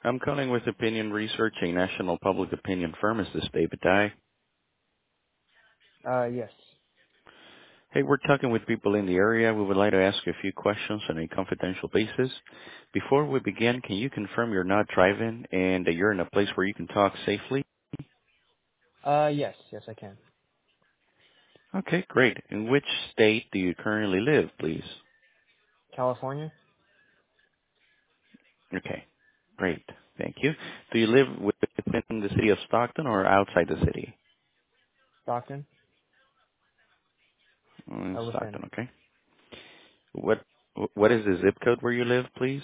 I'm calling with Opinion Research, a national public opinion firm. Is this David Dye? Yes. Hey, we're talking with people in the area. We would like to ask you a few questions on a confidential basis. Before we begin, can you confirm you're not driving and that you're in a place where you can talk safely? Yes. Yes, I can. Okay, great. In which state do you currently live, please? California? Okay, great. Thank you. Do you live within the city of Stockton or outside the city? Stockton? Within. Stockton, okay. What What is the zip code where you live, please?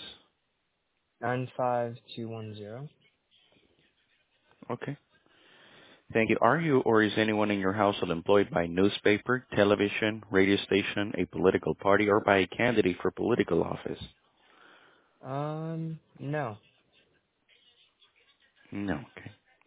95210. Okay. Thank you. Are you or is anyone in your household employed by newspaper, television, radio station, a political party, or by a candidate for political office? No. No. Okay.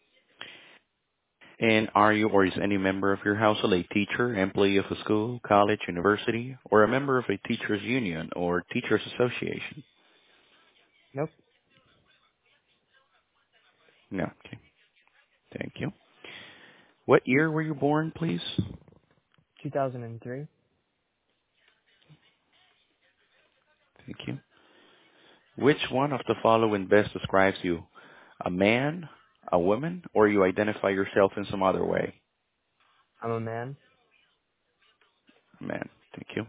And are you or is any member of your household a teacher, employee of a school, college, university, or a member of a teachers union or teachers association? Nope. No. Okay. Thank you. What year were you born, please? 2003? Thank you. Which one of the following best describes you? A man, a woman, or you identify yourself in some other way? I'm a man. Man. Thank you.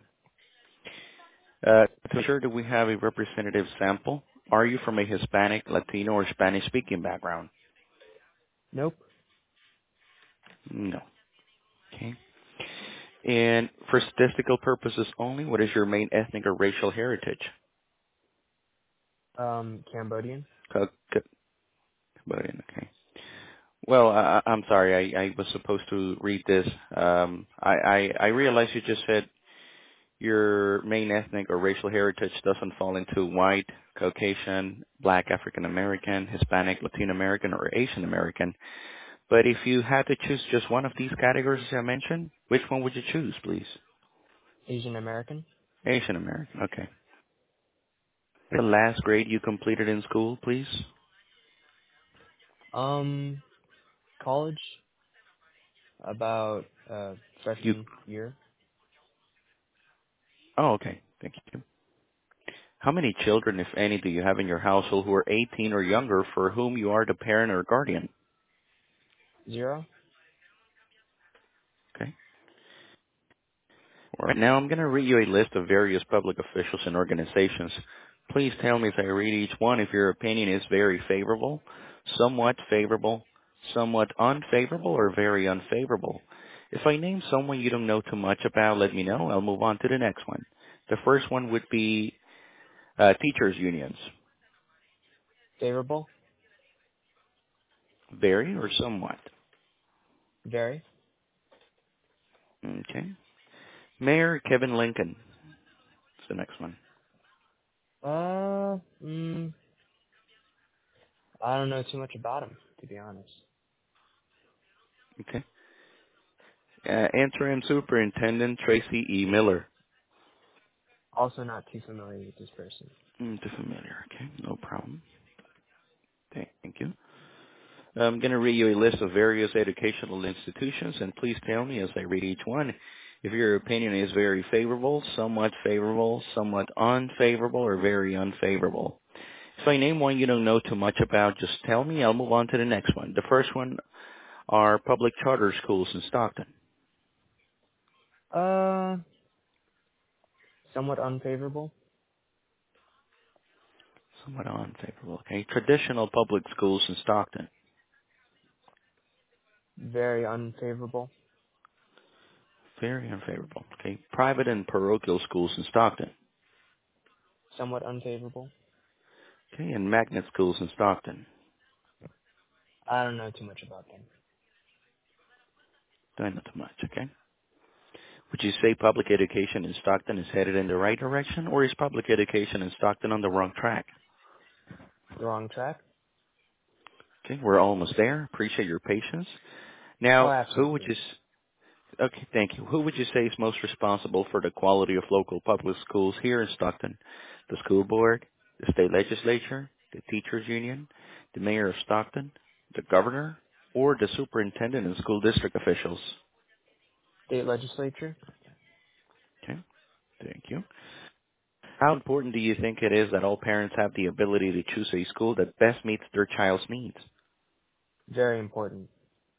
To ensure that we have a representative sample, are you from a Hispanic, Latino, or Spanish-speaking background? Nope. No. Okay. And for statistical purposes only, what is your main ethnic or racial heritage? Cambodian? Cambodian, okay. Well, I'm sorry, I was supposed to read this. I realize you just said your main ethnic or racial heritage doesn't fall into white, Caucasian, Black, African American, Hispanic, Latino American, or Asian American. But if you had to choose just one of these categories I mentioned, which one would you choose, please? Asian American? Asian American, okay. The last grade you completed in school, please? Um, college? About, You, freshman year? oh, okay. Thank you. How many children, if any, do you have in your household who are 18 or younger for whom you are the parent or guardian? 0? Okay. All right. Now I'm going to read you a list of various public officials and organizations. Please tell me as I read each one if your opinion is very favorable, somewhat unfavorable, or very unfavorable. If I name someone you don't know too much about, let me know. I'll move on to the next one. The first one would be teachers unions. Favorable? Very or somewhat. Very? Okay. Mayor Kevin Lincoln. That's the next one. Uh, I don't know too much about him, to be honest. Okay. Interim Superintendent Tracy E. Miller. Also not too familiar with this person. Too familiar. Okay, no problem. Thank you. I'm going to read you a list of various educational institutions, and please tell me as I read each one if your opinion is very favorable, somewhat unfavorable, or very unfavorable. If I name one you don't know too much about, just tell me. I'll move on to the next one. The first one are public charter schools in Stockton. Uh, somewhat unfavorable? Somewhat unfavorable. Okay. Traditional public schools in Stockton. Very unfavorable? Very unfavorable. Okay. Private and parochial schools in Stockton. Somewhat unfavorable? Okay. And magnet schools in Stockton. I don't know too much about them. Don't know too much. Okay. Would you say public education in Stockton is headed in the right direction, or is public education in Stockton on the wrong track? The wrong track? Okay. We're almost there. Appreciate your patience. Oh, Now, who would absolutely. you? Okay. Thank you. Who would you say is most responsible for the quality of local public schools here in Stockton? The school board, the state legislature, the teachers union, the mayor of Stockton, the governor, or the superintendent and school district officials? State legislature. Okay, thank you. How important do you think it is that all parents have the ability to choose a school that best meets their child's needs? Very important.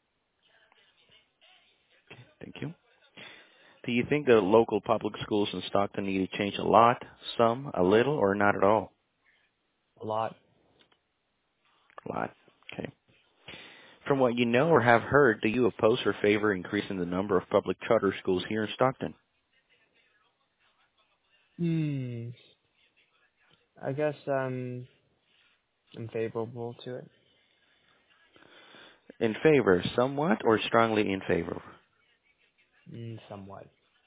Thank you. Do you think the local public schools in Stockton need to change a lot, some, a little, or not at all? A lot. A lot. Okay. From what you know or have heard, do you oppose or favor increasing the number of public charter schools here in Stockton? Hmm. I guess I'm favorable to it. In favor, somewhat, or strongly in favor? Somewhat.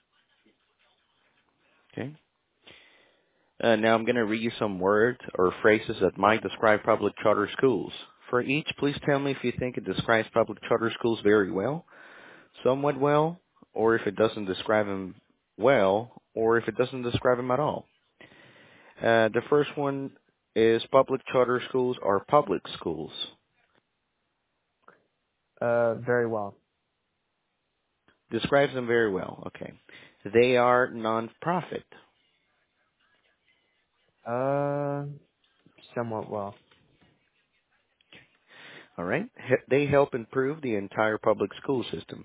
Okay. Now I'm going to read you some words or phrases that might describe public charter schools. For each, please tell me if you think it describes public charter schools very well, somewhat well, or if it doesn't describe them well, or if it doesn't describe them at all. The first one is public charter schools are public schools. Very well. Describes them very well. Okay. They are non-profit. Uh, Somewhat well. All right. They help improve the entire public school system.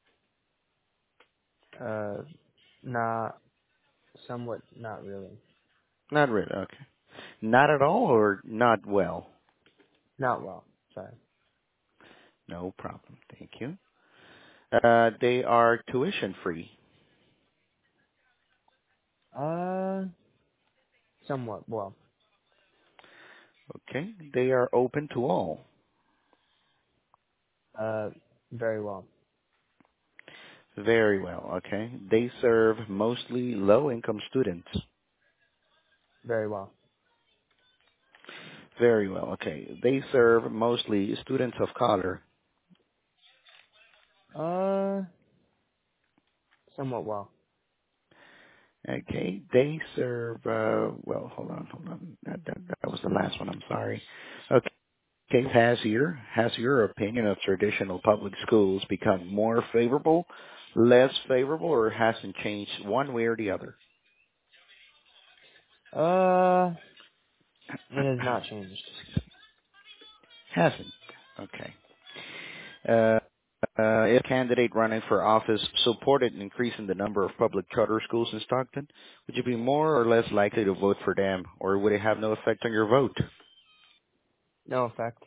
Uh, not somewhat. Not really. Not really. Okay. Not at all or not well? Not well. Sorry. No problem. Thank you. They are tuition free. Uh, Somewhat well. Okay. They are open to all. Uh, Very well. Very well. Okay. They serve mostly low income students. Very well. Very well. Okay. They serve mostly students of color. Uh, Somewhat well. Okay. They serve, well, hold on. That was the last one. I'm sorry. Okay. Has your opinion of traditional public schools become more favorable, less favorable, or hasn't changed one way or the other? Uh, it has not changed. Hasn't. Okay. Uh, if a candidate running for office supported increasing the number of public charter schools in Stockton, would you be more or less likely to vote for them, or would it have no effect on your vote? No effect.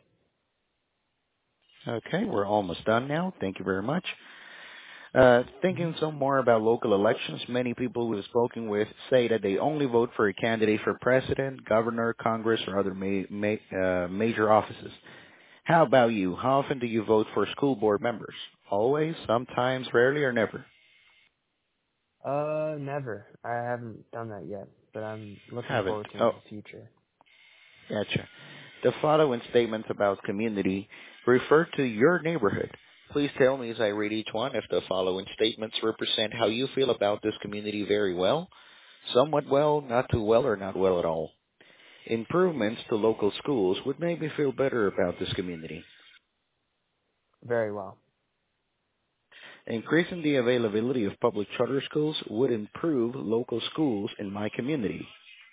Okay, we're almost done now. Thank you very much. Hmm. Thinking some more about local elections, many people we've spoken with say that they only vote for a candidate for president, governor, Congress, or other major offices. How about you? How often do you vote for school board members? Always, sometimes, rarely, or never? Never. I haven't done that yet, but I'm looking Haven't. forward to it in Oh, the future. gotcha. The following statements about community refer to your neighborhood. Please tell me as I read each one if the following statements represent how you feel about this community very well, somewhat well, not too well, or not well at all. Improvements to local schools would make me feel better about this community. Very well. Increasing the availability of public charter schools would improve local schools in my community.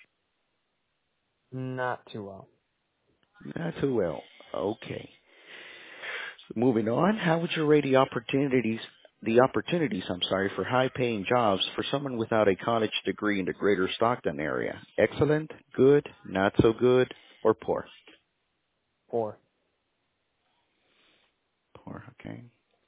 Not too well. Not too well. Okay. Moving on, how would you rate the opportunities, for high-paying jobs for someone without a college degree in the greater Stockton area? Excellent, good, not so good, or poor? 4. Poor, okay.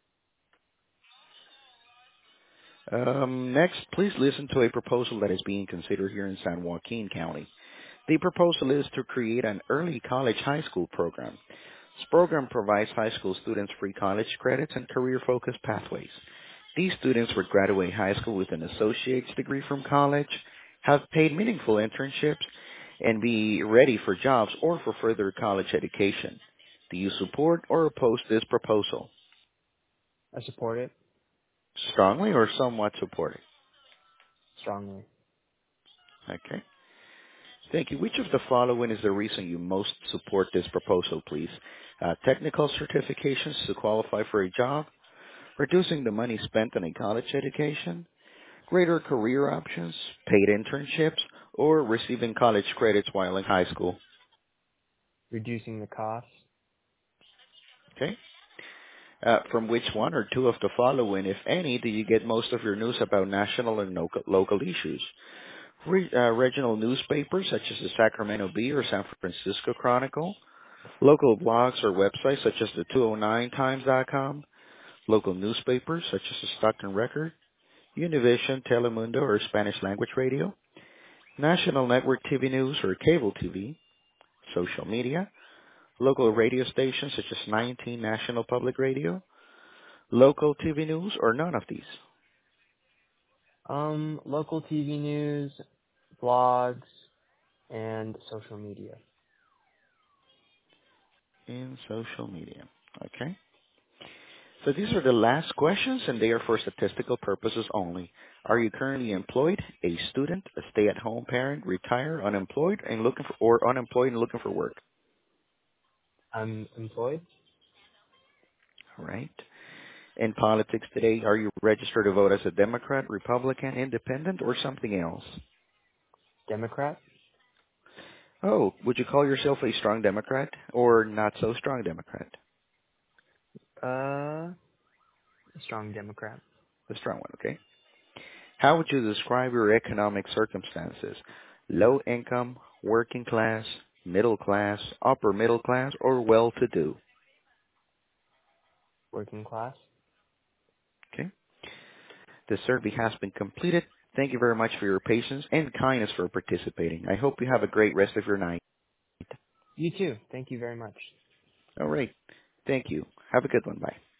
Next, please listen to a proposal that is being considered here in San Joaquin County. The proposal is to create an early college high school program. This program provides high school students free college credits and career-focused pathways. These students would graduate high school with an associate's degree from college, have paid meaningful internships, and be ready for jobs or for further college education. Do you support or oppose this proposal? I support it Strongly or somewhat support it? strongly. Okay. Thank you. Which of the following is the reason you most support this proposal, please? Technical certifications to qualify for a job, reducing the money spent on a college education, greater career options, paid internships, or receiving college credits while in high school. Reducing the cost. Okay? From which one or two of the following, if any, do you get most of your news about national and local issues? Regional newspapers such as the Sacramento Bee or San Francisco Chronicle, local blogs or websites such as the 209times.com, local newspapers such as the Stockton Record, Univision, Telemundo or Spanish language radio, national network TV news or cable TV, social media, local radio stations such as 19 National Public Radio, local TV news, or none of these. Local TV news, blogs, and social media. In social media. Okay. So these are the last questions, and they are for statistical purposes only. Are you currently employed, a student, a stay-at-home parent, retired, unemployed, and looking for, or unemployed and looking for work? I'm employed. All right. In politics today, are you registered to vote as a Democrat, Republican, Independent, or something else? Democrat. Oh, would you call yourself a strong Democrat or not so strong Democrat? A strong Democrat. A strong one, okay. How would you describe your economic circumstances? Low income, working class, middle class, upper middle class, or well-to-do? Working class. Okay. The survey has been completed. Thank you very much for your patience and kindness for participating. I hope you have a great rest of your night. You too. Thank you very much. All right. Thank you. Have a good one. Bye.